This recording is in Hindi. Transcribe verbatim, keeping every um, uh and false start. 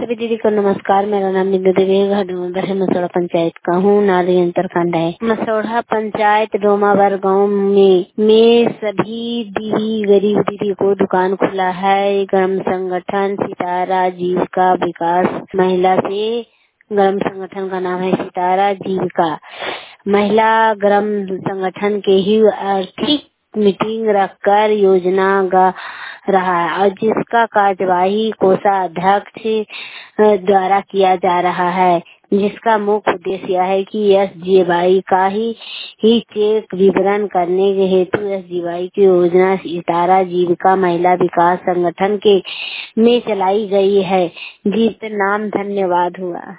सभी दीदी को नमस्कार। मेरा नाम बिंदु देवी है, घर मसौढ़ा पंचायत का हूँ। नारी अंतरखंड है। मसौढ़ा पंचायत डोमावर गाँव में में सभी दीदी गरीब दीदी को दुकान खुला है। ग्राम संगठन सितारा जीविका विकास महिला से ग्राम संगठन का नाम है सितारा जीविका महिला ग्राम संगठन के ही आर्थिक मीटिंग रखकर योजना गा रहा है और जिसका कार्यवाही कोषाध्यक्ष द्वारा किया जा रहा है, जिसका मुख्य उद्देश्य यह है कि एस जी वाई का ही, ही चेक विवरण करने के हेतु एस जी वाई की योजना सितारा जीविका महिला विकास संगठन के में चलाई गई है। जी नाम धन्यवाद हुआ।